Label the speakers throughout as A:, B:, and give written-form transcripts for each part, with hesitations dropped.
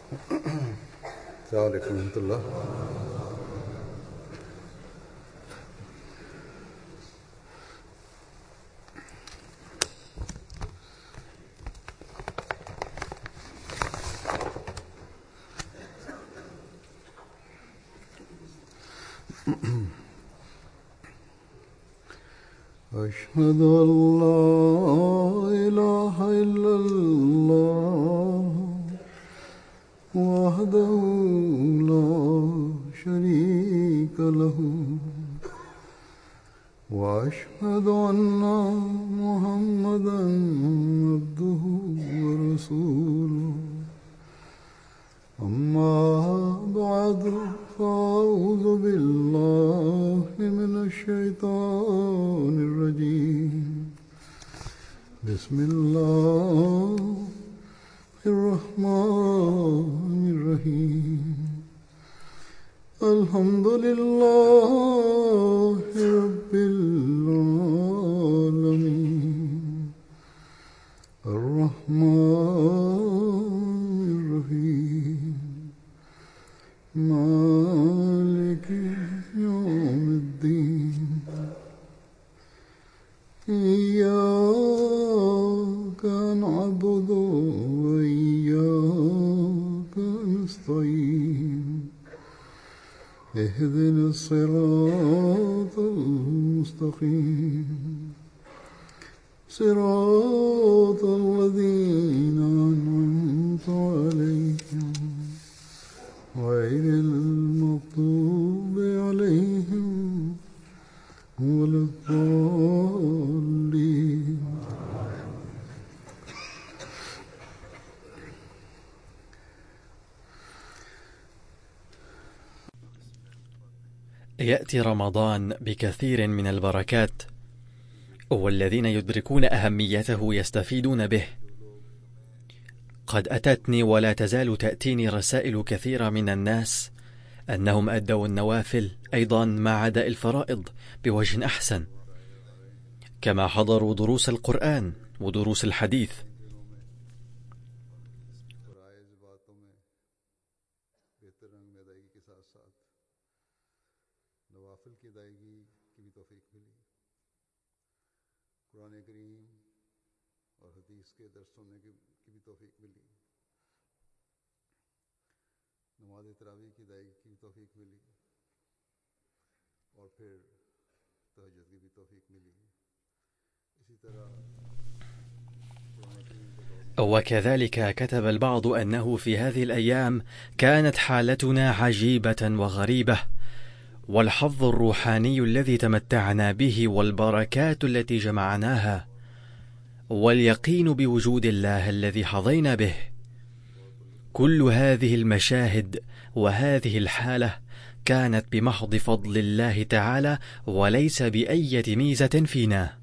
A: السلام عليكم ورحمة الله. أشهد أن لا إله إلا الله وحده لا شريك له وأشهد أن محمدا عبده ورسوله. أما بعد فأعوذ بالله من الشيطان الرجيم. بسم الله الرحمن الرحيم. الحمد لله رب العالمين الرحمن الرحيم مالك يوم الدين. إياك نعبد وإياك نستعين. اهدنا الصراط المستقيم صراط الذين أنعمت عليهم غير المغضوب عليهم ولا الضالين.
B: يأتي رمضان بكثير من البركات، والذين يدركون أهميته يستفيدون به. قد أتتني ولا تزال تأتيني رسائل كثيرة من الناس أنهم أدوا النوافل أيضا مع أداء الفرائض بوجه أحسن، كما حضروا دروس القرآن ودروس الحديث. وكذلك كتب البعض أنه في هذه الأيام كانت حالتنا عجيبة وغريبة، والحظ الروحاني الذي تمتعنا به والبركات التي جمعناها واليقين بوجود الله الذي حظينا به، كل هذه المشاهد وهذه الحالة كانت بمحض فضل الله تعالى وليس بأية ميزة فينا.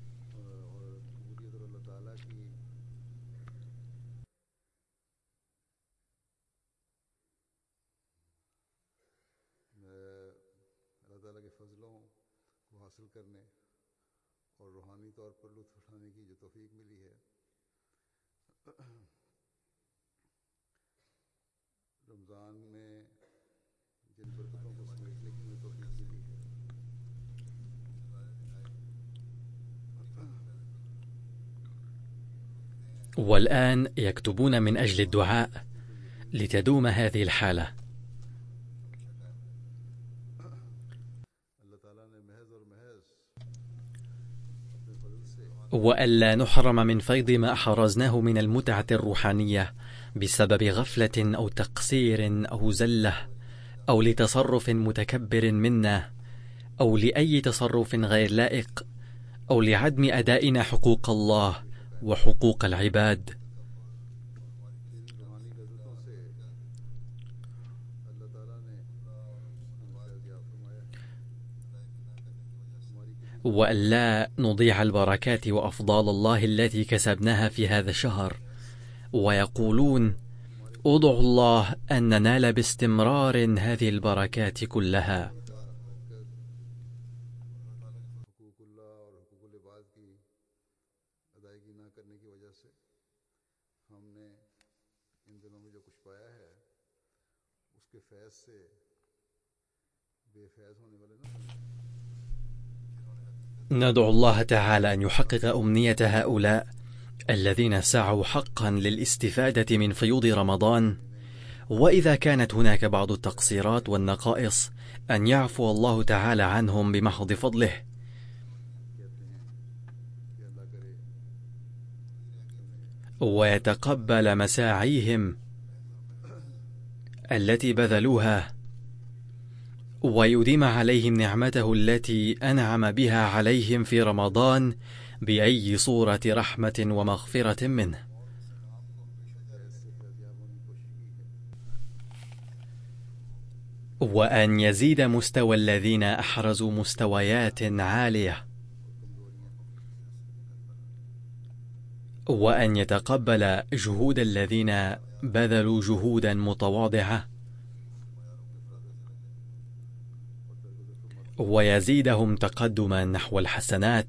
B: والآن يكتبون من أجل الدعاء لتدوم هذه الحالة، وألا نحرم من فيض ما أحرزناه من المتعة الروحانية بسبب غفلة أو تقصير أو زلة أو لتصرف متكبر منا أو لأي تصرف غير لائق أو لعدم أدائنا حقوق الله وحقوق العباد. وألا نضيع البركات وأفضال الله التي كسبناها في هذا الشهر. ويقولون ادعوا الله أن ننال باستمرار هذه البركات كلها.
A: जो कुछ पाया है उसके फैज से बेफैज होने वाले ना।
B: ندعو الله تعالى أن يحقق أمنية هؤلاء الذين سعوا حقا للاستفادة من فيوض رمضان، وإذا كانت هناك بعض التقصيرات والنقائص أن يعفو الله تعالى عنهم بمحض فضله، ويتقبل مساعيهم التي بذلوها، ويديم عليهم نعمته التي أنعم بها عليهم في رمضان بأي صورة رحمة ومغفرة منه. وأن يزيد مستوى الذين أحرزوا مستويات عالية، وأن يتقبل جهود الذين بذلوا جهودا متواضعة، ويزيدهم تقدما نحو الحسنات.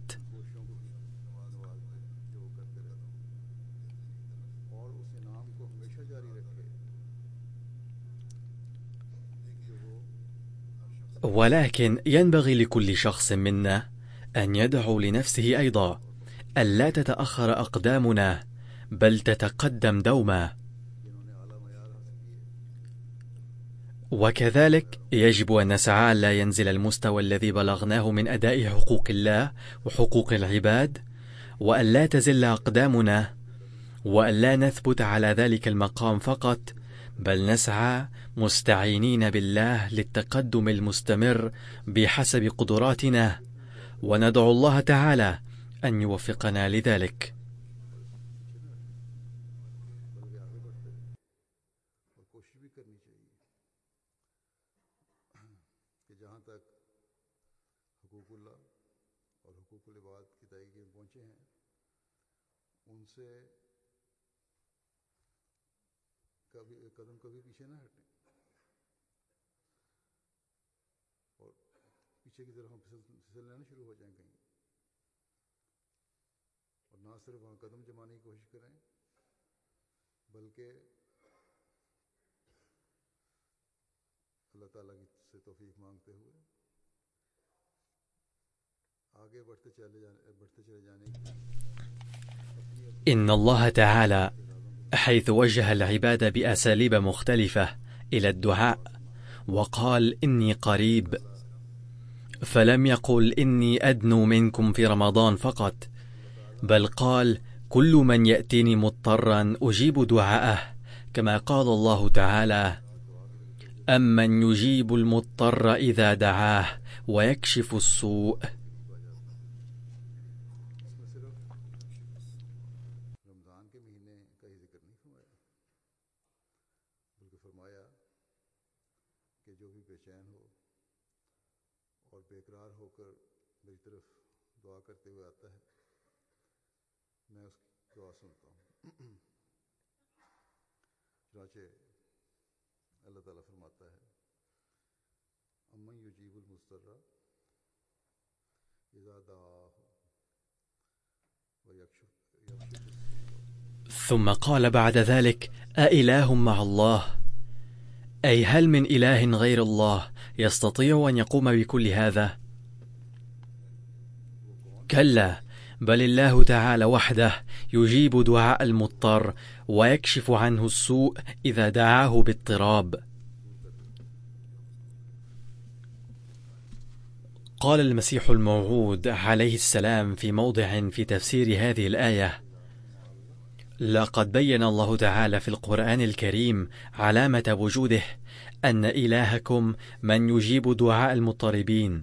B: ولكن ينبغي لكل شخص منا أن يدعو لنفسه أيضا ألا تتأخر أقدامنا بل تتقدم دوما، وكذلك يجب أن نسعى لا ينزل المستوى الذي بلغناه من أداء حقوق الله وحقوق العباد، وأن لا تزل أقدامنا، وأن لا نثبت على ذلك المقام فقط، بل نسعى مستعينين بالله للتقدم المستمر بحسب قدراتنا، وندعو الله تعالى أن يوفقنا لذلك.
A: कभी पीछे ना हटें और पीछे की तरफ हम फिसलना शुरू हो जाएं कहीं, और ना सिर्फ वहाँ कदम जमाने की कोशिश करें बल्कि अल्लाह ताला से तौफीक मांगते हुए आगे बढ़ते चले जाने की।
B: إن الله تعالى حيث وجه العباد بأساليب مختلفة إلى الدعاء وقال إني قريب، فلم يقل إني أدنو منكم في رمضان فقط، بل قال كل من يأتيني مضطرا أجيب دعاءه، كما قال الله تعالى أمن يجيب المضطر إذا دعاه ويكشف السوء. ثم قال بعد ذلك أإله مع الله، أي هل من إله غير الله يستطيع أن يقوم بكل هذا؟ كلا، بل الله تعالى وحده يجيب دعاء المضطر ويكشف عنه السوء إذا دعاه باضطراب. قال المسيح الموعود عليه السلام في موضع في تفسير هذه الآية: لقد بين الله تعالى في القرآن الكريم علامة وجوده أن إلهكم من يجيب دعاء المضطربين.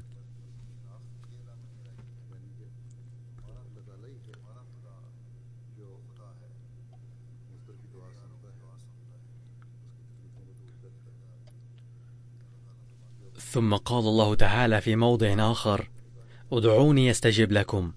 B: ثم قال الله تعالى في موضع آخر: ادعوني يستجب لكم.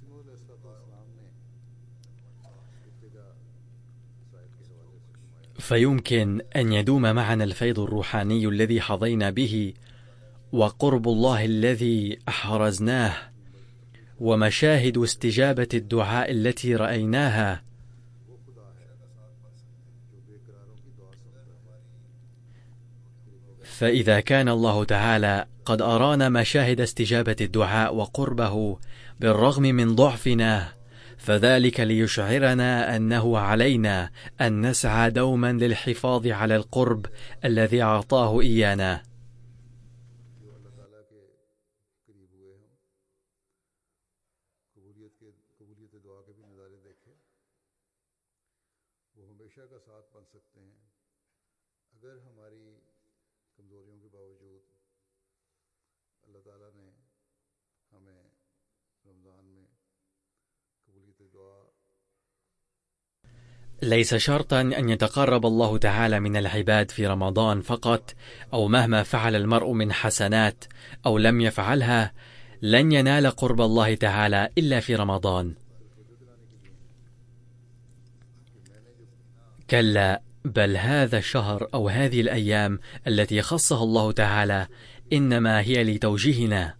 B: فيمكن أن يدوم معنا الفيض الروحاني الذي حظينا به، وقرب الله الذي أحرزناه، ومشاهد استجابة الدعاء التي رأيناها، فإذا كان الله تعالى قد أرانا مشاهد استجابة الدعاء وقربه بالرغم من ضعفنا، فذلك ليشعرنا أنه علينا أن نسعى دوما للحفاظ على القرب الذي أعطاه إيانا. ليس شرطا أن يتقرب الله تعالى من العباد في رمضان فقط، أو مهما فعل المرء من حسنات أو لم يفعلها لن ينال قرب الله تعالى إلا في رمضان. كلا، بل هذا الشهر أو هذه الأيام التي خصها الله تعالى إنما هي لتوجيهنا.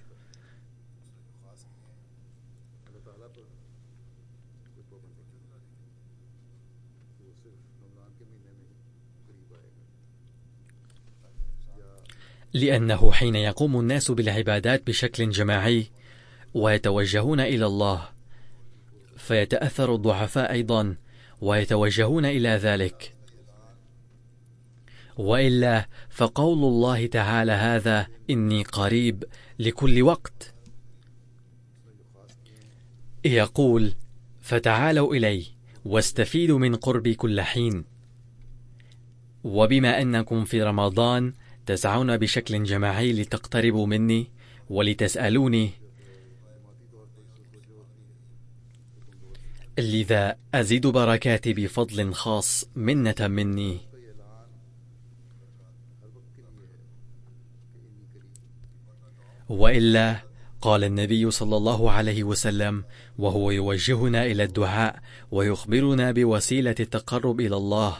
B: لأنه حين يقوم الناس بالعبادات بشكل جماعي ويتوجهون إلى الله فيتأثر الضعفاء أيضا ويتوجهون إلى ذلك، وإلا فقول الله تعالى هذا إني قريب لكل وقت يقول فتعالوا إلي واستفيدوا من قربي كل حين. وبما أنكم في رمضان تسعون بشكل جماعي لتقتربوا مني ولتسألوني، لذا أزيد بركاتي بفضل خاص منة مني. وإلا قال النبي صلى الله عليه وسلم وهو يوجهنا إلى الدعاء ويخبرنا بوسيلة التقرب إلى الله: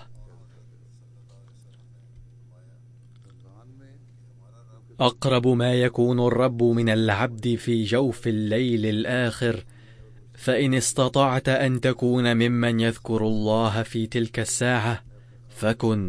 B: أقرب ما يكون الرب من العبد في جوف الليل الآخر، فإن استطعت أن تكون ممن يذكر الله في تلك الساعة فكن.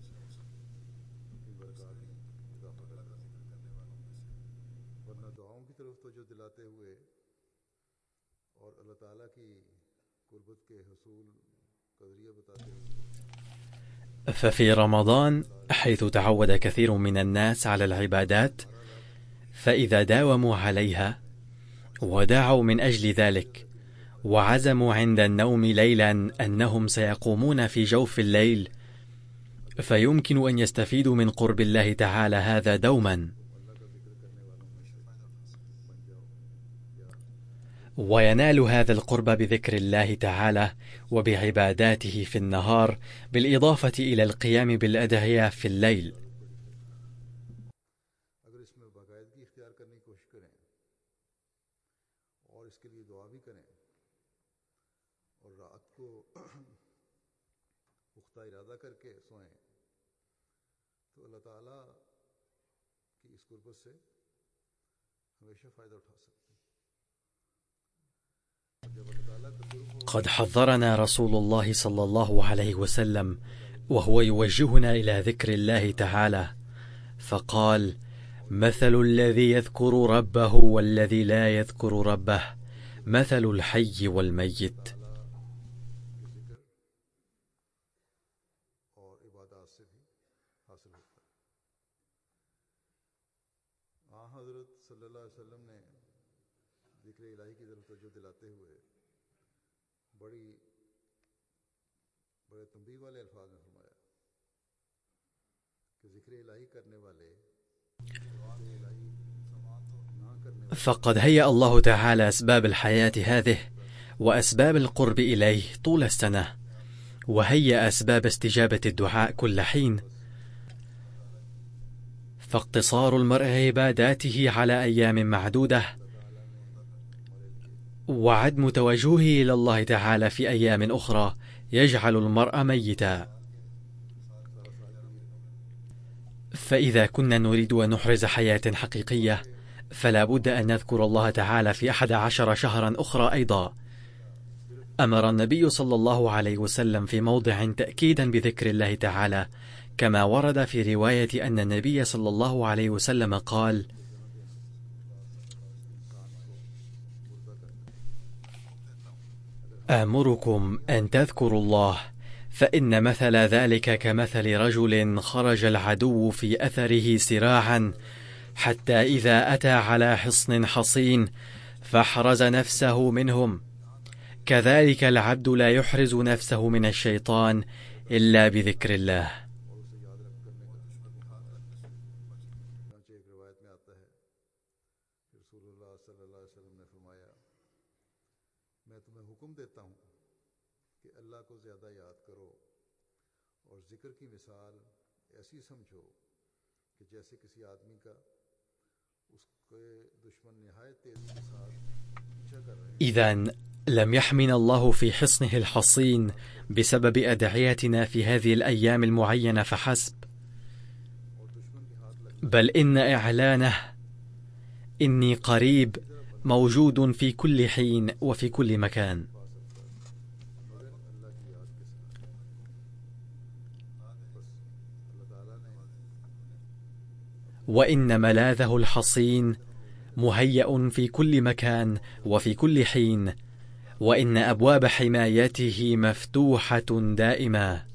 B: ففي رمضان حيث تعود كثير من الناس على العبادات، فإذا داوموا عليها ودعوا من أجل ذلك وعزموا عند النوم ليلا أنهم سيقومون في جوف الليل، فيمكن أن يستفيدوا من قرب الله تعالى هذا دوما، وينال هذا القرب بذكر الله تعالى وبعباداته في النهار، بالإضافة إلى القيام بالأدعية في الليل. قد حذرنا رسول الله صلى الله عليه وسلم وهو يوجهنا إلى ذكر الله تعالى فقال: مثل الذي يذكر ربه والذي لا يذكر ربه مثل الحي والميت. فقد هيأ الله تعالى أسباب الحياة هذه وأسباب القرب إليه طول السنة، وهيأ أسباب استجابة الدعاء كل حين، فاقتصار المرء عباداته على أيام معدودة وعدم توجهه إلى الله تعالى في أيام أخرى يجعل المرء ميتا. فإذا كنا نريد أن نحرز حياة حقيقية فلا بد أن نذكر الله تعالى في 11 شهرا أخرى أيضا، أمر النبي صلى الله عليه وسلم في موضع تأكيدا بذكر الله تعالى، كما ورد في رواية أن النبي صلى الله عليه وسلم قال: آمركم أن تذكروا الله، فإن مثل ذلك كمثل رجل خرج العدو في أثره سراعا حتى إذا أتى على حصن حصين فاحرز نفسه منهم، كذلك العبد لا يحرز نفسه من الشيطان إلا بذكر الله.
A: मैं तुम्हें हुक्म देता हूँ कि अल्लाह को ज़्यादा याद करो और ज़िक्र की मिसाल ऐसी समझो कि जैसे किसी आदमी का उसके दुश्मन निहायत तेज़ी के साथ पीछा कर रहे हैं।
B: إذن لم يحمنا الله في حصنه الحصين بسبب أدعيتنا في هذه الأيام المعينة فحسب، بل إن إعلانه إني قريب موجود في كل حين وفي كل مكان. وإن ملاذه الحصين مهيأ في كل مكان وفي كل حين، وإن أبواب حمايته مفتوحة دائما.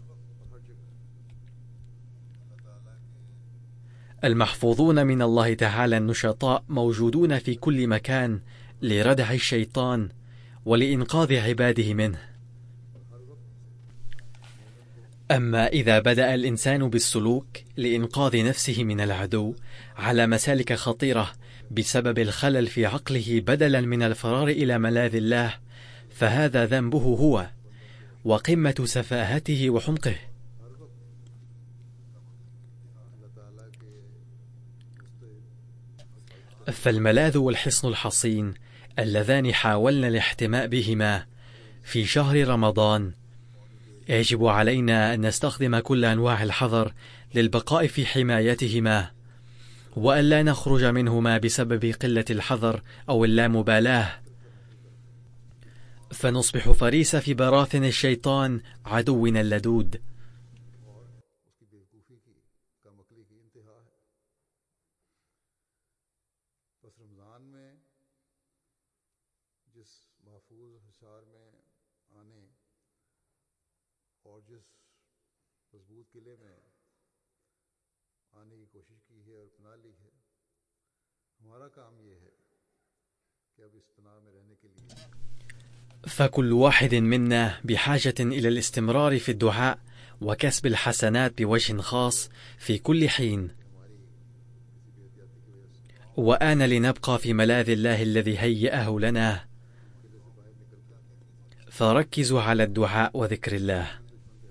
B: المحفوظون من الله تعالى النشطاء موجودون في كل مكان لردع الشيطان ولإنقاذ عباده منه. أما إذا بدأ الإنسان بالسلوك لإنقاذ نفسه من العدو على مسالك خطيرة بسبب الخلل في عقله بدلا من الفرار إلى ملاذ الله، فهذا ذنبه هو وقمة سفاهته وحمقه. فالملاذ والحصن الحصين اللذان حاولنا الاحتماء بهما في شهر رمضان يجب علينا أن نستخدم كل أنواع الحذر للبقاء في حمايتهما، وأن لا نخرج منهما بسبب قلة الحذر أو اللامبالاة، فنصبح فريسة في براثن الشيطان عدونا اللدود.
A: और जिस मजबूत किले में आने की कोशिश की है और पनाह ली है, हमारा काम ये है कि अब इस पनाह में रहने के लिए
B: فكل واحد منا بحاجة إلى الاستمرار في الدعاء وكسب الحسنات بوجه خاص في كل حين، وآن لنبقى في ملاذ الله الذي هيأه لنا، فركزوا على الدعاء وذكر الله.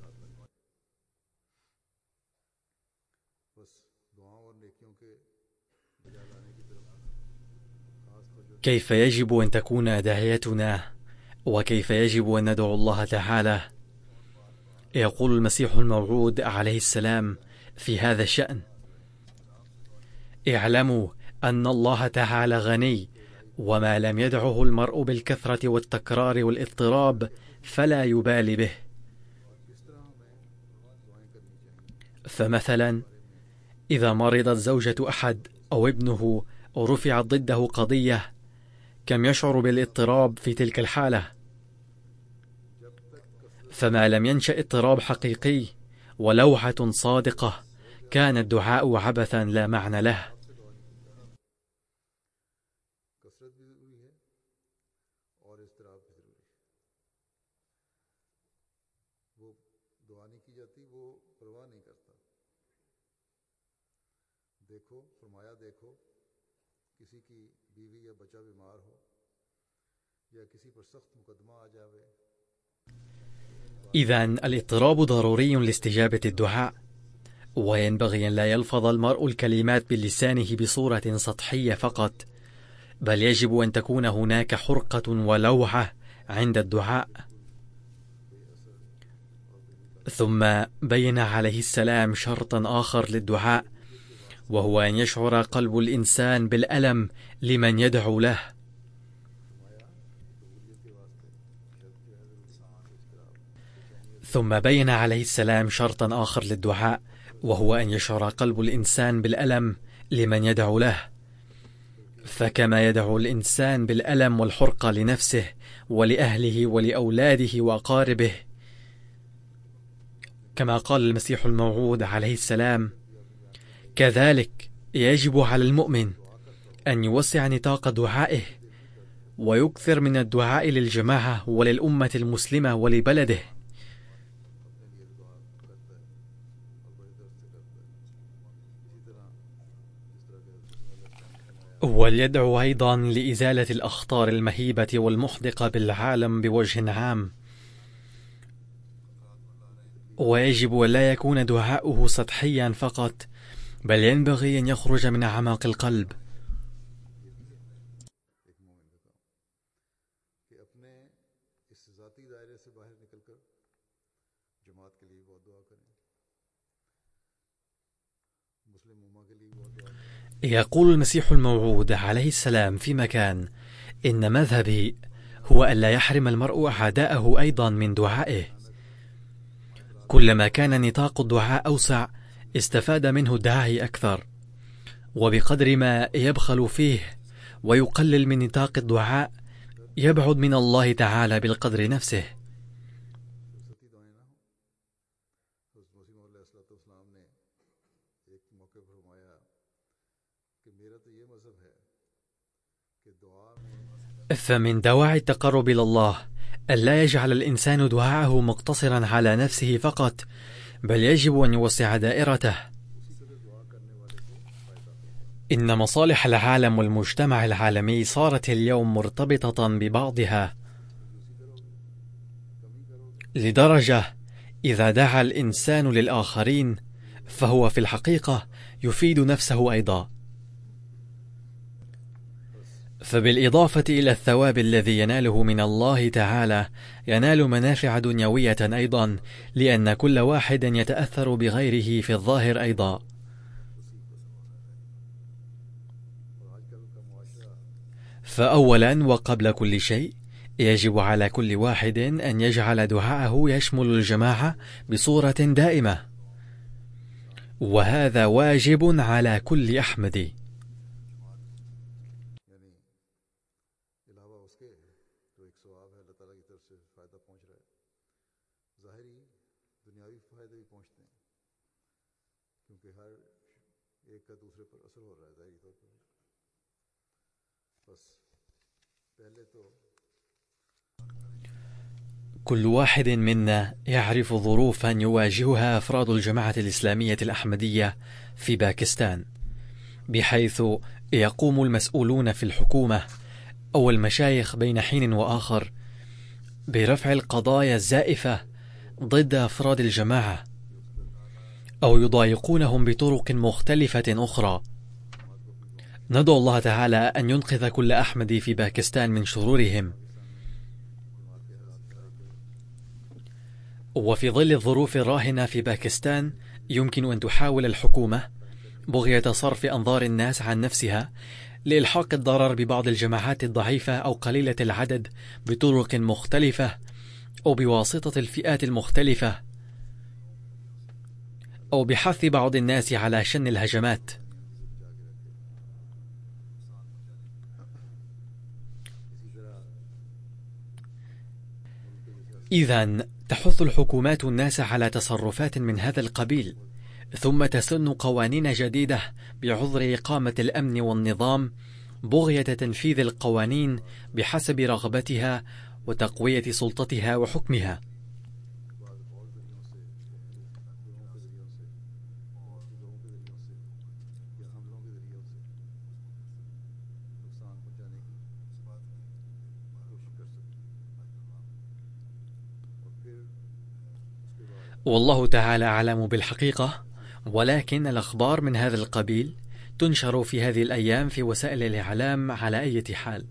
B: كيف يجب أن تكون داعيتنا وكيف يجب أن ندعو الله تعالى؟ يقول المسيح الموعود عليه السلام في هذا الشأن: اعلموا أن الله تعالى غني، وما لم يدعه المرء بالكثرة والتكرار والاضطراب فلا يبالي به. فمثلا إذا مرضت زوجة أحد أو ابنه أو رفعت ضده قضية، كم يشعر بالاضطراب في تلك الحالة؟ فما لم ينشأ اضطراب حقيقي ولوعة صادقة كان الدعاء عبثا لا معنى له. إذن الاضطراب ضروري لاستجابة الدعاء، وينبغي أن لا يلفظ المرء الكلمات بلسانه بصورة سطحية فقط، بل يجب أن تكون هناك حرقة ولوعة عند الدعاء. ثم بين عليه السلام شرطا آخر للدعاء، وهو أن يشعر قلب الإنسان بالألم لمن يدعو له. ثم بين عليه السلام شرطا آخر للدعاء، وهو أن يشعر قلب الإنسان بالألم لمن يدعو له، فكما يدعو الإنسان بالألم والحرقة لنفسه ولأهله ولأولاده وأقاربه، كما قال المسيح الموعود عليه السلام، كذلك يجب على المؤمن أن يوسع نطاق دعائه ويكثر من الدعاء للجماعة وللأمة المسلمة ولبلده، وليدعو أيضا لإزالة الأخطار المهيبة والمحدقة بالعالم بوجه عام. ويجب ألا يكون دعاؤه سطحيا فقط، بل ينبغي أن يخرج من أعماق القلب. يقول المسيح الموعود عليه السلام في مكان: إن مذهبي هو ألا يحرم المرء أعداءه أيضا من دعائه. كلما كان نطاق الدعاء أوسع استفاد منه الداعي أكثر، وبقدر ما يبخل فيه ويقلل من نطاق الدعاء يبعد من الله تعالى بالقدر نفسه. فمن دواعي التقرب إلى الله ألا يجعل الإنسان دعاءه مقتصرا على نفسه فقط، بل يجب أن يوسع دائرته. إن مصالح العالم والمجتمع العالمي صارت اليوم مرتبطة ببعضها، لدرجة إذا دعا الإنسان للآخرين فهو في الحقيقة يفيد نفسه أيضا. فبالإضافة إلى الثواب الذي يناله من الله تعالى ينال منافع دنيوية أيضا، لأن كل واحد يتأثر بغيره في الظاهر أيضا. فأولا وقبل كل شيء يجب على كل واحد أن يجعل دعاءه يشمل الجماعة بصورة دائمة، وهذا واجب على كل أحمدي. كل واحد منا يعرف ظروفا يواجهها أفراد الجماعة الإسلامية الأحمدية في باكستان، بحيث يقوم المسؤولون في الحكومة أو المشايخ بين حين وآخر برفع القضايا الزائفة ضد أفراد الجماعة، أو يضايقونهم بطرق مختلفة أخرى. ندعو الله تعالى أن ينقذ كل أحمدي في باكستان من شرورهم. وفي ظل الظروف الراهنة في باكستان يمكن أن تحاول الحكومة بغية صرف أنظار الناس عن نفسها لإلحاق الضرر ببعض الجماعات الضعيفة أو قليلة العدد بطرق مختلفة، أو بواسطة الفئات المختلفة، أو بحث بعض الناس على شن الهجمات. إذن تحث الحكومات الناس على تصرفات من هذا القبيل، ثم تسن قوانين جديدة بعذر إقامة الأمن والنظام بغية تنفيذ القوانين بحسب رغبتها وتقوية سلطتها وحكمها. والله تعالى أعلم بالحقيقة، ولكن الأخبار من هذا القبيل تنشر في هذه الأيام في وسائل الإعلام على أي حال.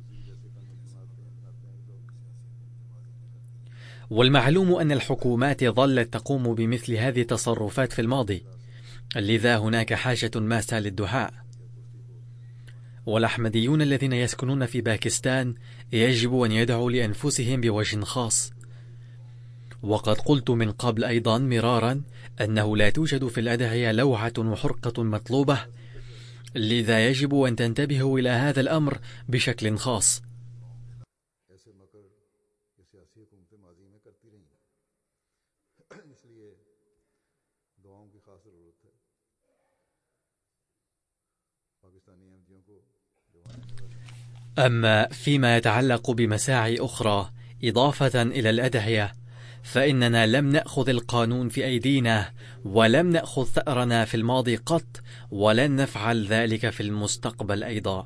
B: والمعلوم أن الحكومات ظلت تقوم بمثل هذه التصرفات في الماضي، لذا هناك حاجة ماسة للدعاء. والأحمديون الذين يسكنون في باكستان يجب أن يدعوا لأنفسهم بوجه خاص، وقد قلت من قبل أيضا مرارا أنه لا توجد في الأدعية لوعة وحرقة مطلوبة، لذا يجب أن تنتبهوا إلى هذا الأمر بشكل خاص. أما فيما يتعلق بمساعي أخرى إضافة إلى الأدعية، فإننا لم نأخذ القانون في أيدينا، ولم نأخذ ثأرنا في الماضي قط، ولن نفعل ذلك في المستقبل أيضا،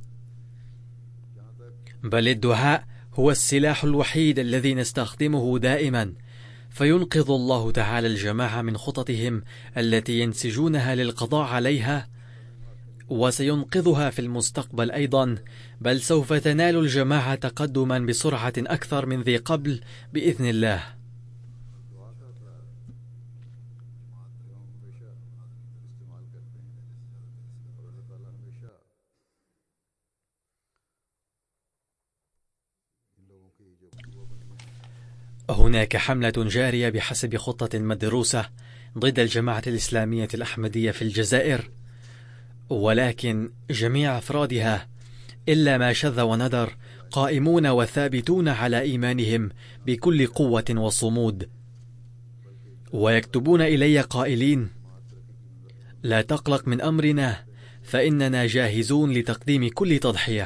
B: بل الدعاء هو السلاح الوحيد الذي نستخدمه دائما، فينقذ الله تعالى الجماعة من خططهم التي ينسجونها للقضاء عليها، وسينقذها في المستقبل أيضا، بل سوف تنال الجماعة تقدما بسرعة أكثر من ذي قبل بإذن الله. هناك حملة جارية بحسب خطة مدروسة ضد الجماعة الإسلامية الأحمدية في الجزائر، ولكن جميع أفرادها إلا ما شذ وندر قائمون وثابتون على إيمانهم بكل قوة وصمود، ويكتبون إلي قائلين: لا تقلق من أمرنا، فإننا جاهزون لتقديم كل تضحية.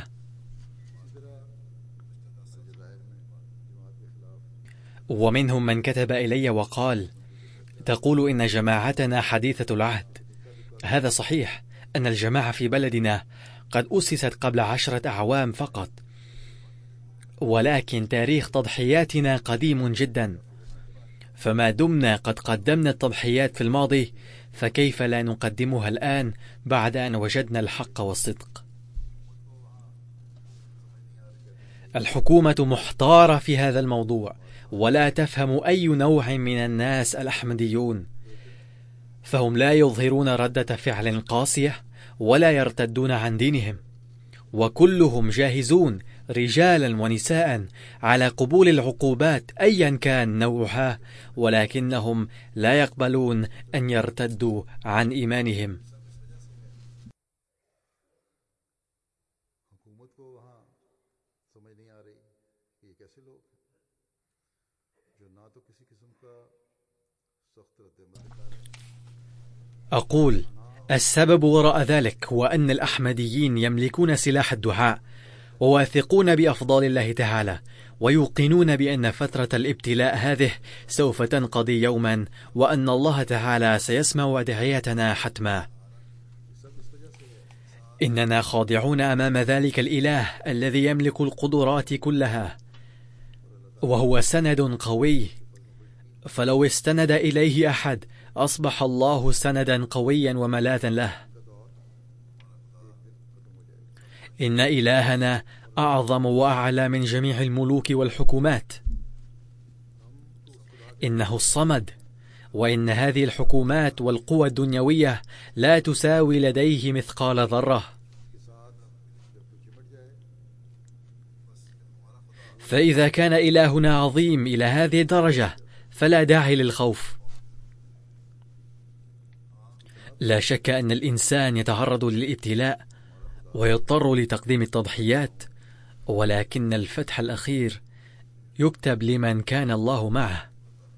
B: ومنهم من كتب إلي وقال: تقول إن جماعتنا حديثة العهد. هذا صحيح، أن الجماعة في بلدنا قد أسست قبل 10 أعوام فقط، ولكن تاريخ تضحياتنا قديم جدا، فما دمنا قد قدمنا التضحيات في الماضي، فكيف لا نقدمها الآن بعد أن وجدنا الحق والصدق؟ الحكومة محتارة في هذا الموضوع، ولا تفهم أي نوع من الناس الأحمديون، فهم لا يظهرون ردة فعل قاسية ولا يرتدون عن دينهم، وكلهم جاهزون رجالا ونساء على قبول العقوبات أيا كان نوعها، ولكنهم لا يقبلون أن يرتدوا عن إيمانهم. أقول: السبب وراء ذلك هو أن الأحمديين يملكون سلاح الدعاء، وواثقون بأفضال الله تعالى، ويوقنون بأن فترة الابتلاء هذه سوف تنقضي يوما، وأن الله تعالى سيسمع أدعيتنا حتما. إننا خاضعون أمام ذلك الإله الذي يملك القدرات كلها، وهو سند قوي، فلو استند إليه أحد أصبح الله سندا قويا وملاذا له. إن إلهنا أعظم وأعلى من جميع الملوك والحكومات، إنه الصمد، وإن هذه الحكومات والقوى الدنيوية لا تساوي لديه مثقال ذرة. فإذا كان إلهنا عظيم إلى هذه الدرجة فلا داعي للخوف. لا شك أن الإنسان يتعرض للابتلاء ويضطر لتقديم التضحيات، ولكن الفتح الأخير يكتب لمن كان الله معه.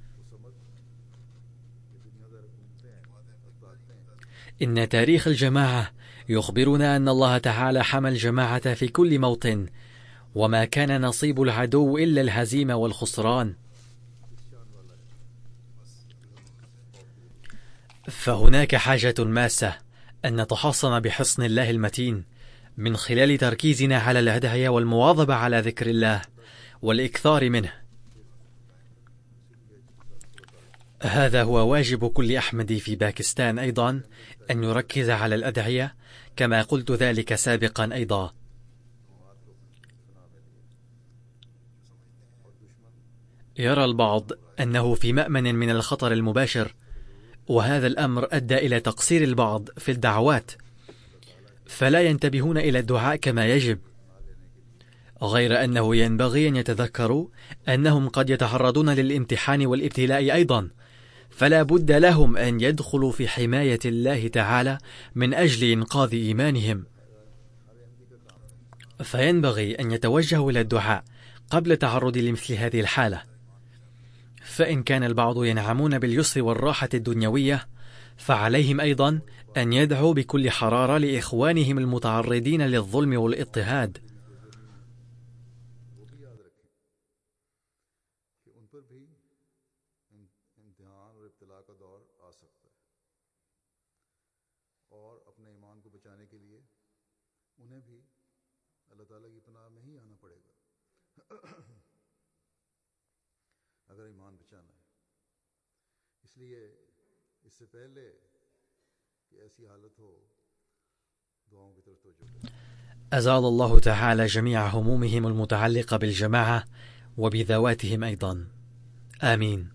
B: إن تاريخ الجماعة يخبرنا أن الله تعالى حمى الجماعة في كل موطن، وما كان نصيب العدو إلا الهزيمة والخسران. فهناك حاجة ماسة أن نتحصن بحصن الله المتين من خلال تركيزنا على الأدعية والمواظبة على ذكر الله والإكثار منه. هذا هو واجب كل أحمدي في باكستان أيضا، أن يركز على الأدعية كما قلت ذلك سابقا أيضا. يرى البعض أنه في مأمن من الخطر المباشر، وهذا الأمر أدى إلى تقصير البعض في الدعوات، فلا ينتبهون إلى الدعاء كما يجب. غير أنه ينبغي أن يتذكروا أنهم قد يتعرضون للامتحان والابتلاء أيضا، فلا بد لهم أن يدخلوا في حماية الله تعالى من أجل إنقاذ إيمانهم. فينبغي أن يتوجهوا إلى الدعاء قبل التعرض لمثل هذه الحالة، فإن كان البعض ينعمون باليسر والراحة الدنيوية، فعليهم أيضا أن يدعوا بكل حرارة لإخوانهم المتعرضين للظلم والاضطهاد. أزال الله تعالى جميع همومهم المتعلقة بالجماعة وبذواتهم أيضا، آمين.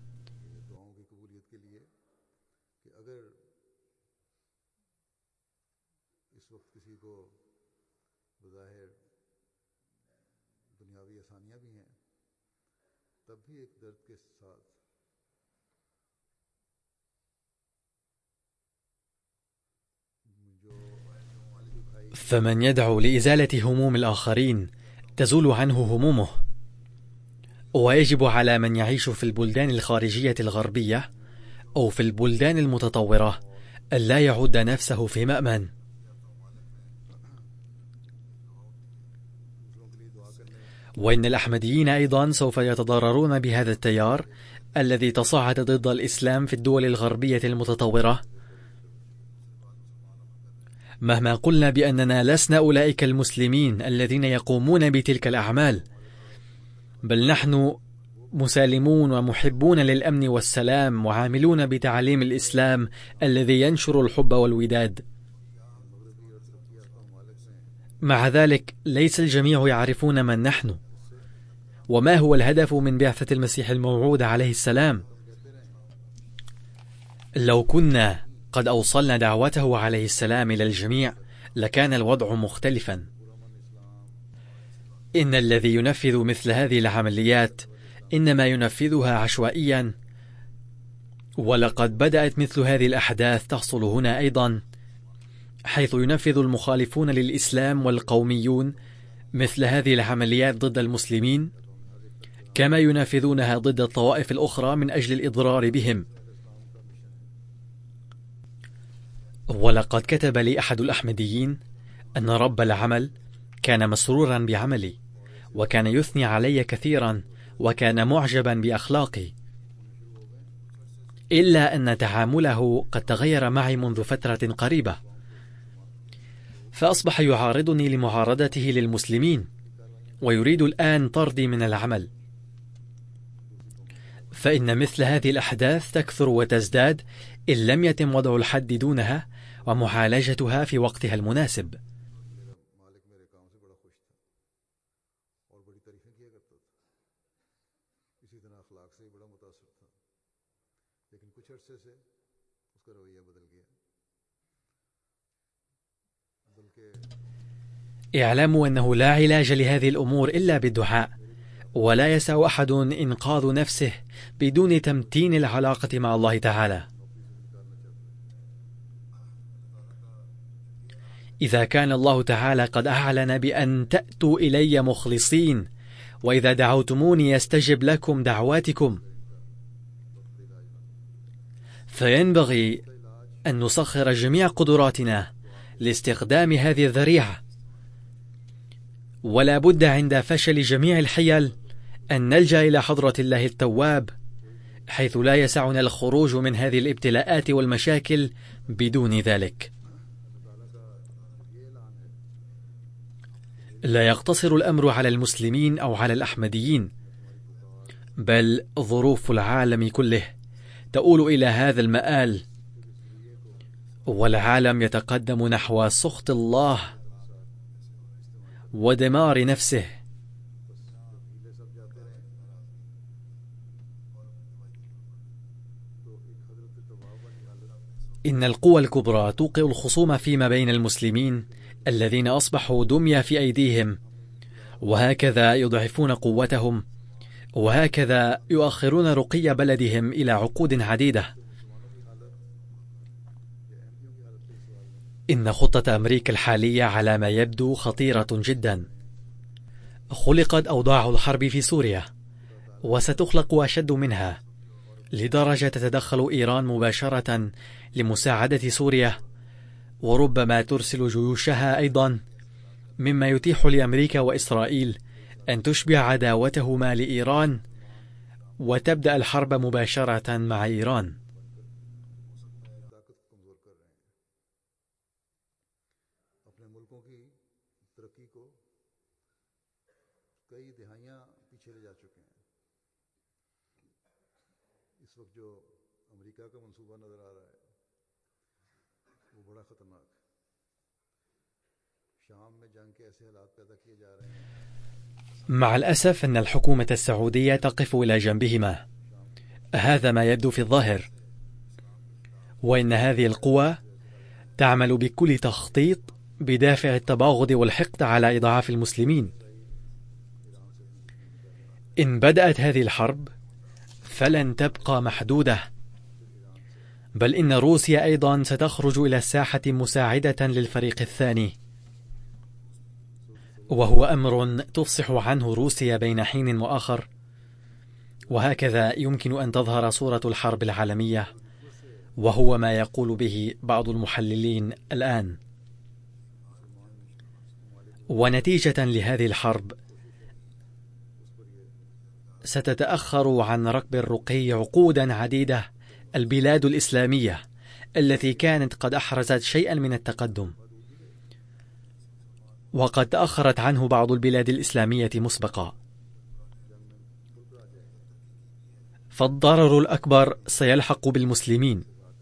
B: فمن يدعو لإزالة هموم الآخرين تزول عنه همومه، ويجب على من يعيش في البلدان الخارجية الغربية أو في البلدان المتطورة ألا يعد نفسه في مأمن. وإن الأحمديين أيضا سوف يتضررون بهذا التيار الذي تصاعد ضد الإسلام في الدول الغربية المتطورة، مهما قلنا بأننا لسنا أولئك المسلمين الذين يقومون بتلك الأعمال، بل نحن مسالمون ومحبون للأمن والسلام، وعاملون بتعليم الإسلام الذي ينشر الحب والوداد. مع ذلك ليس الجميع يعرفون من نحن وما هو الهدف من بعثة المسيح الموعود عليه السلام. لو كنا قد أوصلنا دعوته عليه السلام إلى الجميع لكان الوضع مختلفا. إن الذي ينفذ مثل هذه العمليات إنما ينفذها عشوائيا، ولقد بدأت مثل هذه الأحداث تحصل هنا أيضا، حيث ينفذ المخالفون للإسلام والقوميون مثل هذه العمليات ضد المسلمين كما ينفذونها ضد الطوائف الأخرى من أجل الإضرار بهم. ولقد كتب لي أحد الأحمديين أن رب العمل كان مسرورا بعملي، وكان يثني علي كثيرا، وكان معجبا بأخلاقي، إلا أن تعامله قد تغير معي منذ فترة قريبة، فأصبح يعارضني لمعارضته للمسلمين، ويريد الآن طردي من العمل. فإن مثل هذه الأحداث تكثر وتزداد إن لم يتم وضع الحد دونها ومعالجتها في وقتها المناسب. اعلموا أنه لا علاج لهذه الأمور إلا بالدعاء، ولا يسع أحد إنقاذ نفسه بدون تمتين العلاقة مع الله تعالى. إذا كان الله تعالى قد أعلن بأن تأتوا إلي مخلصين، وإذا دعوتموني يستجب لكم دعواتكم، فينبغي أن نسخر جميع قدراتنا لاستخدام هذه الذريعة، ولا بد عند فشل جميع الحيل أن نلجأ إلى حضرة الله التواب، حيث لا يسعنا الخروج من هذه الابتلاءات والمشاكل بدون ذلك. لا يقتصر الأمر على المسلمين أو على الأحمديين، بل ظروف العالم كله تؤول إلى هذا المآل، والعالم يتقدم نحو سخط الله ودمار نفسه. إن القوى الكبرى توقع الخصوم فيما بين المسلمين الذين أصبحوا دمية في أيديهم، وهكذا يضعفون قوتهم، وهكذا يؤخرون رقي بلدهم إلى عقود عديدة. إن خطة أمريكا الحالية على ما يبدو خطيرة جدا. خلقت أوضاع الحرب في سوريا، وستخلق أشد منها، لدرجة تتدخل إيران مباشرة لمساعدة سوريا، وربما ترسل جيوشها أيضا، مما يتيح لأمريكا وإسرائيل أن تشبع عداوتهما لإيران وتبدأ الحرب مباشرة مع إيران. مع الأسف أن الحكومة السعودية تقف إلى جنبهما، هذا ما يبدو في الظاهر، وإن هذه القوى تعمل بكل تخطيط بدافع التباغض والحقد على إضعاف المسلمين. إن بدأت هذه الحرب فلن تبقى محدودة، بل إن روسيا أيضا ستخرج إلى الساحة مساعدة للفريق الثاني، وهو أمر تفصح عنه روسيا بين حين وآخر. وهكذا يمكن أن تظهر صورة الحرب العالمية، وهو ما يقول به بعض المحللين الآن. ونتيجة لهذه الحرب ستتأخر عن ركب الرقي عقودا عديدة البلاد الإسلامية التي كانت قد أحرزت شيئا من التقدم، وقد تأخرت عنه بعض البلاد الإسلامية مسبقا. فالضرر الأكبر سيلحق بالمسلمين.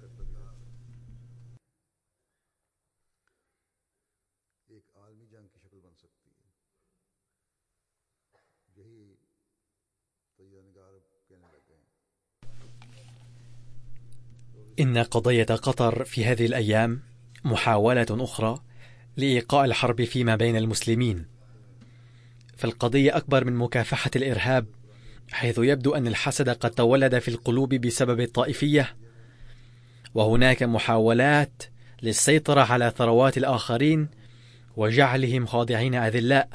B: إن قضية قطر في هذه الأيام محاولة أخرى لإيقاع الحرب فيما بين المسلمين، فالقضية أكبر من مكافحة الإرهاب، حيث يبدو أن الحسد قد تولد في القلوب بسبب الطائفية، وهناك محاولات للسيطرة على ثروات الآخرين وجعلهم خاضعين أذلاء.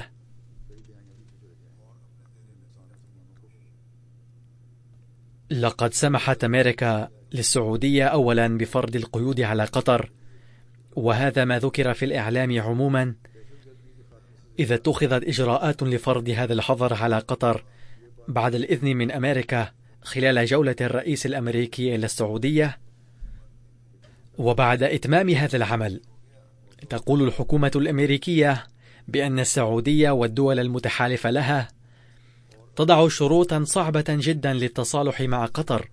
B: لقد سمحت أمريكا للسعودية أولا بفرض القيود على قطر، وهذا ما ذكر في الإعلام عموما. إذا اتخذت إجراءات لفرض هذا الحظر على قطر بعد الإذن من أمريكا خلال جولة الرئيس الأمريكي إلى السعودية، وبعد إتمام هذا العمل، تقول الحكومة الأمريكية بأن السعودية والدول المتحالفة لها تضع شروطا صعبة جدا للتصالح مع قطر،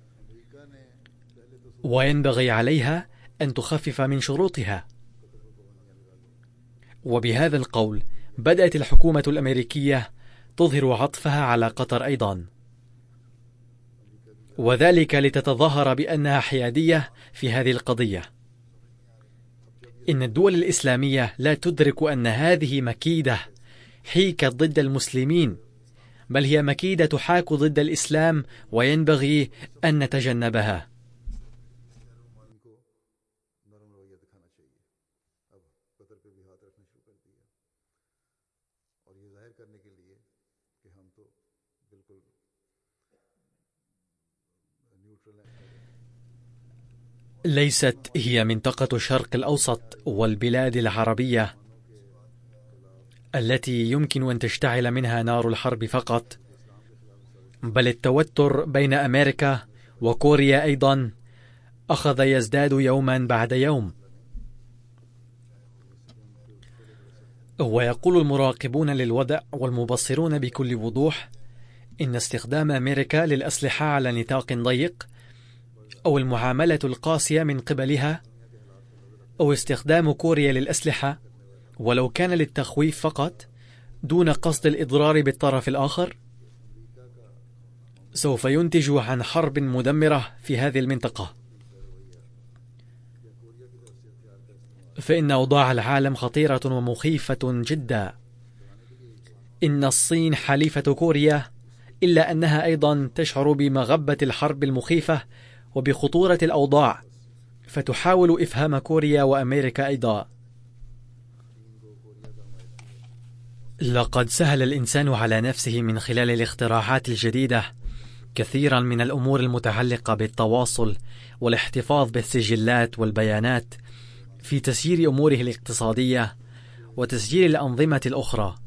B: وينبغي عليها أن تخفف من شروطها. وبهذا القول بدأت الحكومة الأمريكية تظهر عطفها على قطر أيضا، وذلك لتتظاهر بأنها حيادية في هذه القضية. إن الدول الإسلامية لا تدرك أن هذه مكيدة حيكت ضد المسلمين، بل هي مكيدة تحاك ضد الإسلام، وينبغي أن نتجنبها. ليست هي منطقة الشرق الأوسط والبلاد العربية التي يمكن أن تشتعل منها نار الحرب فقط، بل التوتر بين أمريكا وكوريا أيضا أخذ يزداد يوما بعد يوم. ويقول المراقبون للوضع والمبصرون بكل وضوح إن استخدام أمريكا للأسلحة على نطاق ضيق، أو المعاملة القاسية من قبلها، أو استخدام كوريا للأسلحة ولو كان للتخويف فقط دون قصد الإضرار بالطرف الآخر، سوف ينتج عن حرب مدمرة في هذه المنطقة. فإن أوضاع العالم خطيرة ومخيفة جدا. إن الصين حليفة كوريا، إلا أنها أيضا تشعر بمغبة الحرب المخيفة وبخطورة الأوضاع، فتحاول إفهام كوريا وأمريكا أيضا. لقد سهل الإنسان على نفسه من خلال الاختراعات الجديدة كثيرا من الأمور المتعلقة بالتواصل والاحتفاظ بالسجلات والبيانات في تسيير أموره الاقتصادية وتسجيل الأنظمة الأخرى.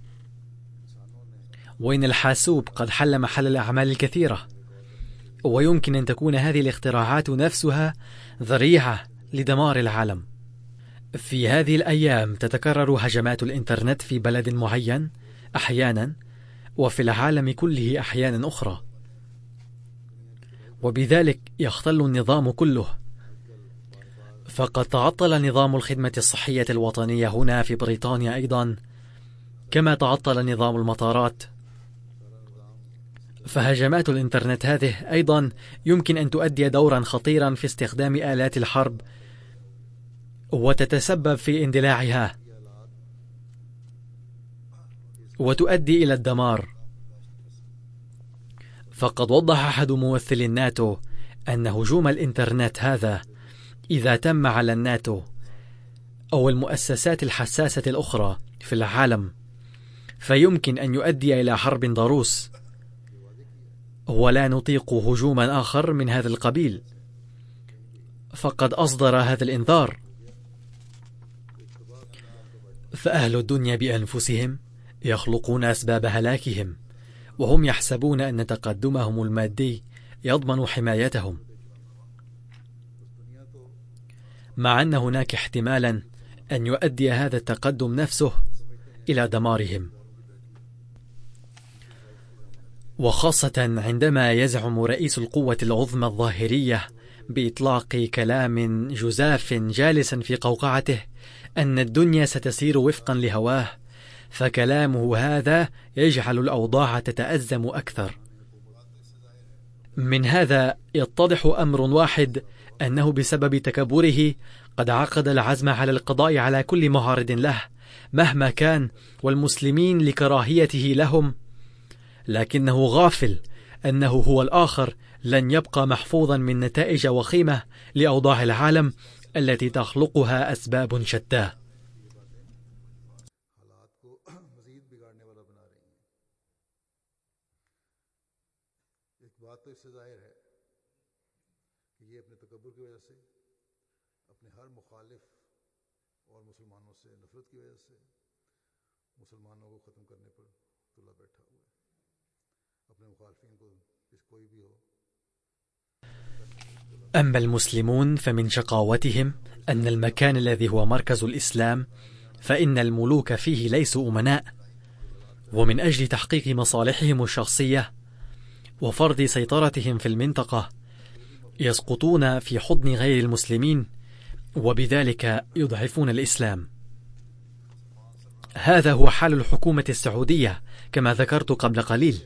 B: وإن الحاسوب قد حل محل الأعمال الكثيرة، ويمكن أن تكون هذه الاختراعات نفسها ذريعة لدمار العالم. في هذه الأيام تتكرر هجمات الإنترنت في بلد معين أحيانا، وفي العالم كله أحيانا أخرى، وبذلك يختل النظام كله. فقد تعطل نظام الخدمة الصحية الوطنية هنا في بريطانيا أيضا، كما تعطل نظام المطارات. فهجمات الإنترنت هذه أيضا يمكن أن تؤدي دورا خطيرا في استخدام آلات الحرب وتتسبب في اندلاعها وتؤدي إلى الدمار. فقد وضح أحد ممثلي الناتو أن هجوم الإنترنت هذا إذا تم على الناتو أو المؤسسات الحساسة الأخرى في العالم فيمكن أن يؤدي إلى حرب ضروس، ولا نطيق هجوما آخر من هذا القبيل. فقد أصدر هذا الإنذار. فأهل الدنيا بأنفسهم يخلقون أسباب هلاكهم، وهم يحسبون أن تقدمهم المادي يضمن حمايتهم، مع أن هناك احتمالا أن يؤدي هذا التقدم نفسه إلى دمارهم. وخاصة عندما يزعم رئيس القوة العظمى الظاهرية بإطلاق كلام جزاف جالسا في قوقعته أن الدنيا ستسير وفقا لهواه، فكلامه هذا يجعل الأوضاع تتأزم أكثر. من هذا يتضح أمر واحد، أنه بسبب تكبره قد عقد العزم على القضاء على كل معارض له مهما كان، والمسلمين لكراهيته لهم، لكنه غافل أنه هو الآخر لن يبقى محفوظا من نتائج وخيمة لأوضاع العالم التي تخلقها أسباب شتى. أما المسلمون فمن شقاوتهم أن المكان الذي هو مركز الإسلام فإن الملوك فيه ليسوا أمناء، ومن أجل تحقيق مصالحهم الشخصية وفرض سيطرتهم في المنطقة يسقطون في حضن غير المسلمين، وبذلك يضعفون الإسلام. هذا هو حال الحكومة السعودية كما ذكرت قبل قليل.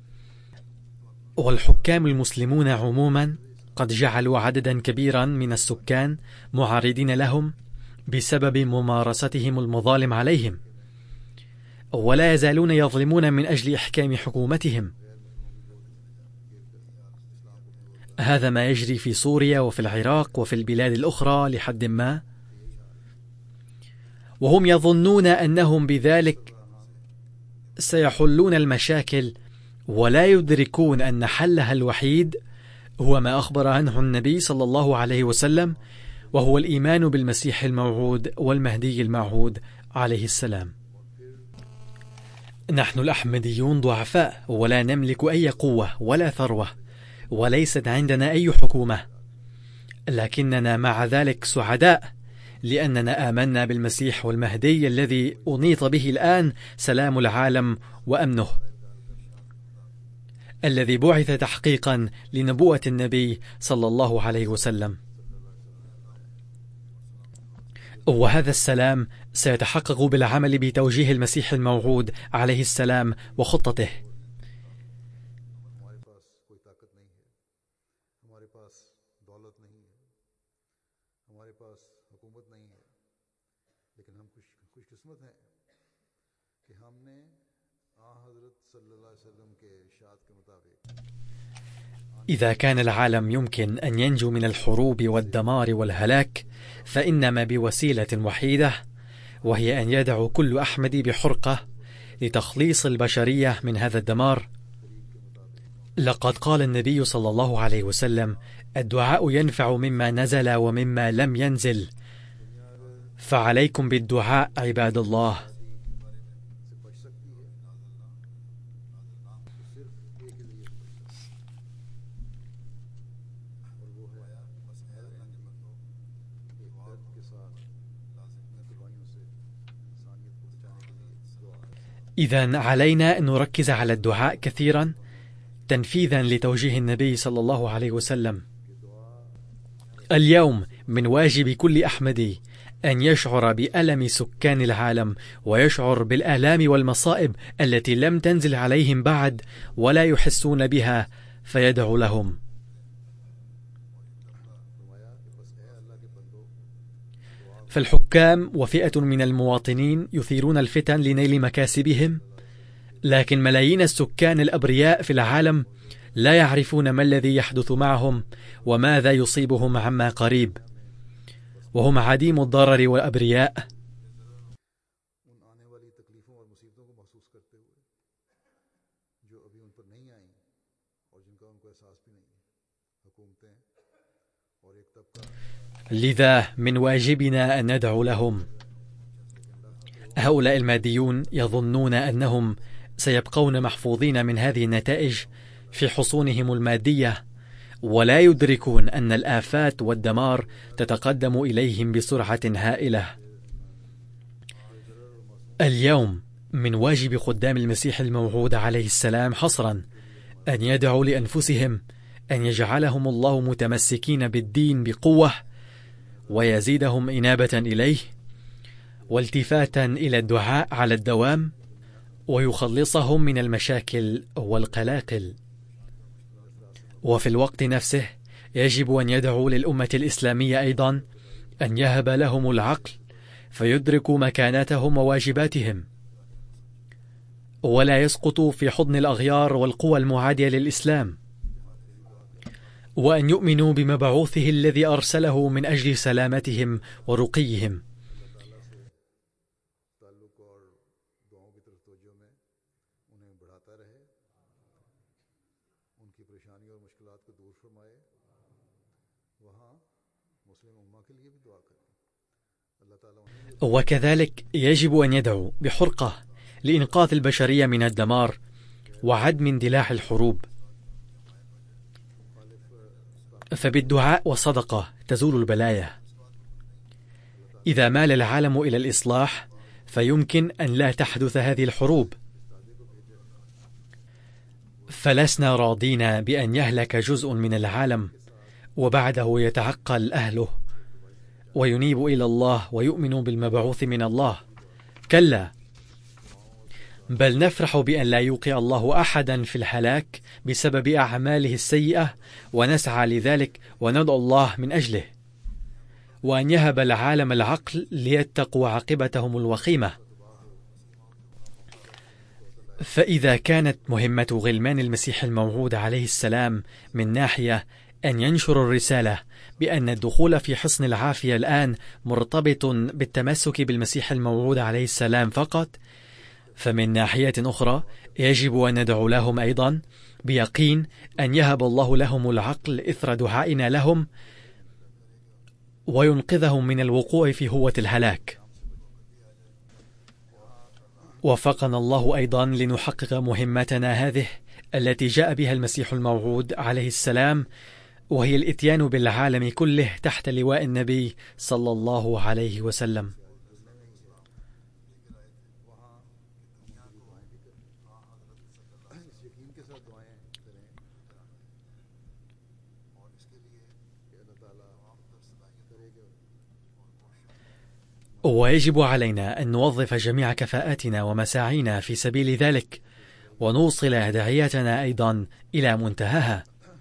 B: والحكام المسلمون عموما قد جعلوا عددا كبيرا من السكان معارضين لهم بسبب ممارستهم المظالم عليهم، ولا يزالون يظلمون من أجل إحكام حكومتهم. هذا ما يجري في سوريا وفي العراق وفي البلاد الأخرى لحد ما، وهم يظنون أنهم بذلك سيحلون المشاكل، ولا يدركون أن حلها الوحيد هو ما أخبر عنه النبي صلى الله عليه وسلم، وهو الإيمان بالمسيح الموعود والمهدي الموعود عليه السلام. نحن الأحمديون ضعفاء ولا نملك أي قوة ولا ثروة، وليست عندنا أي حكومة، لكننا مع ذلك سعداء لأننا آمنا بالمسيح والمهدي الذي أنيط به الآن سلام العالم وأمنه، الذي بعث تحقيقا لنبوة النبي صلى الله عليه وسلم. وهذا السلام سيتحقق بالعمل بتوجيه المسيح الموعود عليه السلام وخطته. إذا كان العالم يمكن أن ينجو من الحروب والدمار والهلاك، فإنما بوسيلة وحيدة، وهي أن يدعو كل أحمدي بحرقة لتخليص البشرية من هذا الدمار. لقد قال النبي صلى الله عليه وسلم: الدعاء ينفع مما نزل ومما لم ينزل، فعليكم بالدعاء عباد الله. إذن علينا أن نركز على الدعاء كثيرا تنفيذا لتوجيه النبي صلى الله عليه وسلم. اليوم من واجب كل أحمدي أن يشعر بألم سكان العالم، ويشعر بالآلام والمصائب التي لم تنزل عليهم بعد ولا يحسون بها، فيدعو لهم. فالحكام وفئة من المواطنين يثيرون الفتن لنيل مكاسبهم، لكن ملايين السكان الأبرياء في العالم لا يعرفون ما الذي يحدث معهم وماذا يصيبهم عما قريب، وهم عديم الضرر والأبرياء. لذا من واجبنا أن ندعو لهم. هؤلاء الماديون يظنون أنهم سيبقون محفوظين من هذه النتائج في حصونهم المادية، ولا يدركون أن الآفات والدمار تتقدم إليهم بسرعة هائلة. اليوم من واجب خدام المسيح الموعود عليه السلام حصرا أن يدعوا لأنفسهم أن يجعلهم الله متمسكين بالدين بقوة، ويزيدهم إنابة إليه، والتفاتا إلى الدعاء على الدوام، ويخلصهم من المشاكل والقلاقل. وفي الوقت نفسه يجب أن يدعو للأمة الإسلامية أيضا أن يهب لهم العقل فيدركوا مكانتهم وواجباتهم، ولا يسقطوا في حضن الأغيار والقوى المعادية للإسلام، وأن يؤمنوا بمبعوثه الذي أرسله من أجل سلامتهم ورقيهم. وكذلك يجب أن يدعو بحرقة لإنقاذ البشرية من الدمار وعدم اندلاع الحروب، فبالدعاء والصدقة تزول البلايا. إذا مال العالم إلى الإصلاح فيمكن أن لا تحدث هذه الحروب، فلسنا راضين بأن يهلك جزء من العالم وبعده يتعقل أهله وينيب إلى الله ويؤمن بالمبعوث من الله. كلا، بل نفرح بأن لا يوقع الله أحدا في الهلاك بسبب أعماله السيئة، ونسعى لذلك وندعو الله من أجله، وأن يهب العالم العقل ليتقوا عاقبتهم الوخيمة. فإذا كانت مهمة غلمان المسيح الموعود عليه السلام من ناحية أن ينشر الرسالة بأن الدخول في حصن العافية الآن مرتبط بالتمسك بالمسيح الموعود عليه السلام فقط، فمن ناحية أخرى يجب أن ندعو لهم أيضا بيقين أن يهب الله لهم العقل إثر دعائنا لهم، وينقذهم من الوقوع في هوة الهلاك. وفقنا الله أيضا لنحقق مهمتنا هذه التي جاء بها المسيح الموعود عليه السلام، وهي الإتيان بالعالم كله تحت لواء النبي صلى الله عليه وسلم. ويجب علينا أن نوظف جميع كفاءاتنا ومساعينا في سبيل ذلك، ونوصل داعيتنا أيضا إلى منتهاها،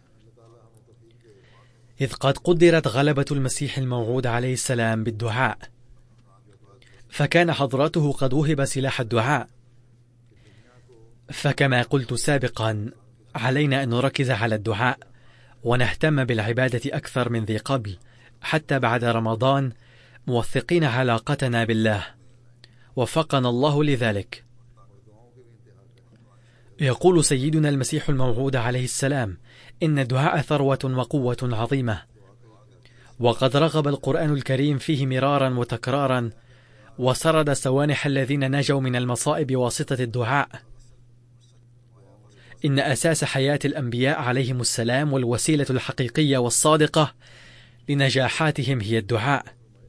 B: إذ قد قدرت غلبة المسيح الموعود عليه السلام بالدعاء، فكان حضرته قد وهب سلاح الدعاء. فكما قلت سابقا، علينا أن نركز على الدعاء ونهتم بالعبادة أكثر من ذي قبل، حتى بعد رمضان، موثقين علاقتنا بالله، وفقنا الله لذلك. يقول سيدنا المسيح الموعود عليه السلام: إن الدعاء ثروة وقوة عظيمة. وقد رغب القرآن الكريم فيه مرارا وتكرارا، وسرد سوانح الذين نجوا من المصائب بواسطة الدعاء. إن أساس حياة الأنبياء عليهم السلام والوسيلة الحقيقية والصادقة لنجاحاتهم هي الدعاء.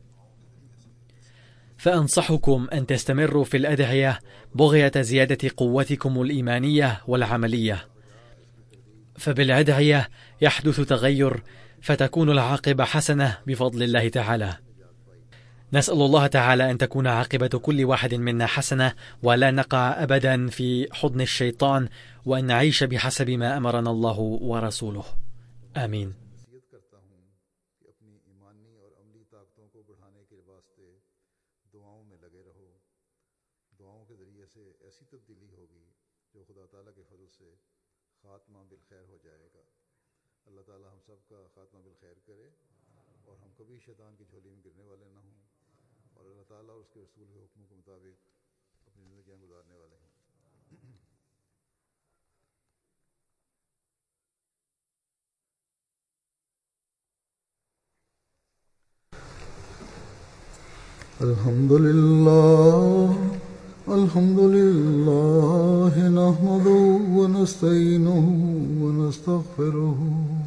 B: فأنصحكم أن تستمروا في الأدعية بغية زيادة قوتكم الإيمانية والعملية، فبالأدعية يحدث تغير، فتكون العاقبة حسنة بفضل الله تعالى. نسأل الله تعالى أن تكون عاقبة كل واحد منا حسنة، ولا نقع أبدا في حضن الشيطان، وأن نعيش بحسب ما أمرنا الله ورسوله. آمين.
A: اللہ تعالی ہم سب کا خاتمہ بالخیر کرے اور ہم کبھی شیطان کی جھولی میں گرنے والے نہ ہوں، اور اللہ تعالیٰ اور اس کے رسول کے حکموں کے مطابق اپنی زندگیاں گزارنے والے ہیں۔ الحمد لله نحمده ونستعينه ونستغفره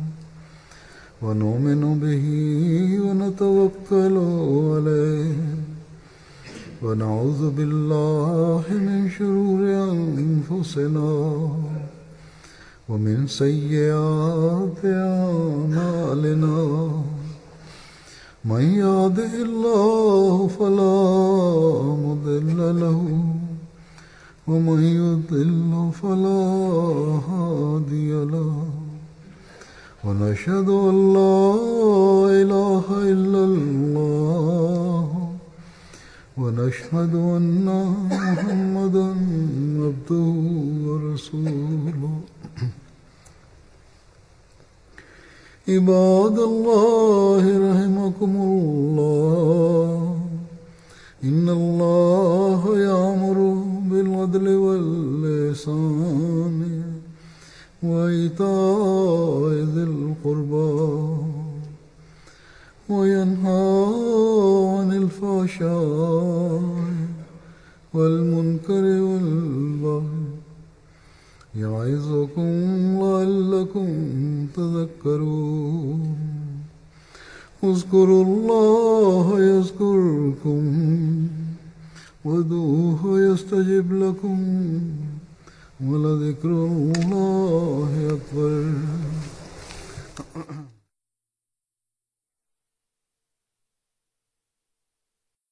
A: ونؤمن به ونتوكل عليه ونعوذ بالله من شرور أنفسنا ومن سيئات أعمالنا، من يهده الله فلا مضل له ومن يضلل فلا هادي له، ونشهد أن لا إله إلا الله ونشهد أن محمدا عبده ورسوله. عباد الله رحمكم الله، إن الله يأمر بالعدل والإحسان وإيتاء ذي القربى وينهى عن الفحشاء والمنكر والبغي، يعظكم لعلكم تذكرون. اذكروا الله يذكركم وادعوه يستجب لكم ولذكر الله أكبر.